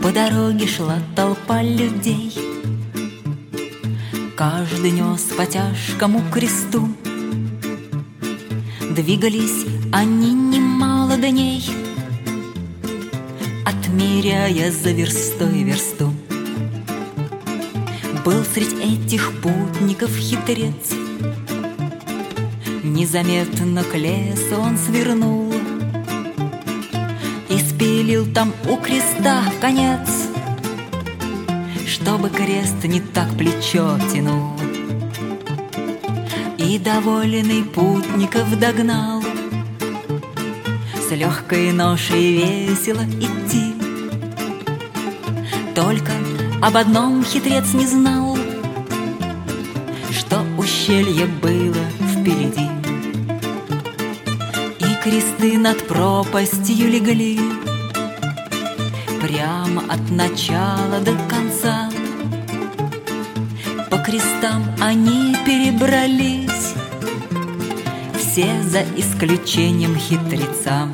По дороге шла толпа людей, каждый нес по тяжкому кресту. Двигались они немало дней, отмеряя за верстой версту. Был средь этих путников хитрец, незаметно к лесу он свернул и спилил там у креста конец, чтобы крест не так плечо тянул. И довольный путников догнал, с легкой ношей весело идти. Только об одном хитрец не знал, что ущелье было впереди, и кресты над пропастью легли прямо от начала до конца. По крестам они перебрались, все за исключением хитреца.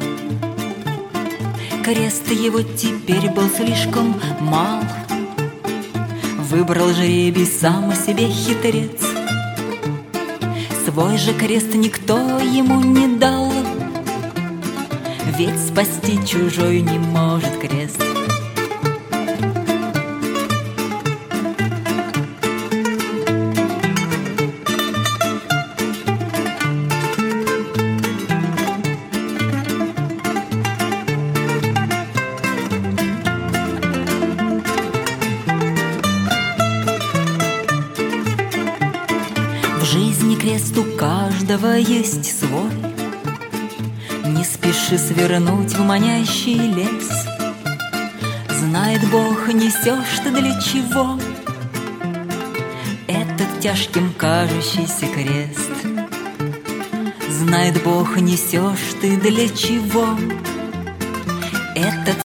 Крест его теперь был слишком мал, выбрал жребий сам себе хитрец. Свой же крест никто ему не дал, ведь спасти чужой не может крест. В жизни крест у каждого есть свой, не спеши свернуть в манящий лес. Знает Бог, несешь ты для чего этот тяжким кажущийся крест. Знает Бог, несешь ты для чего этот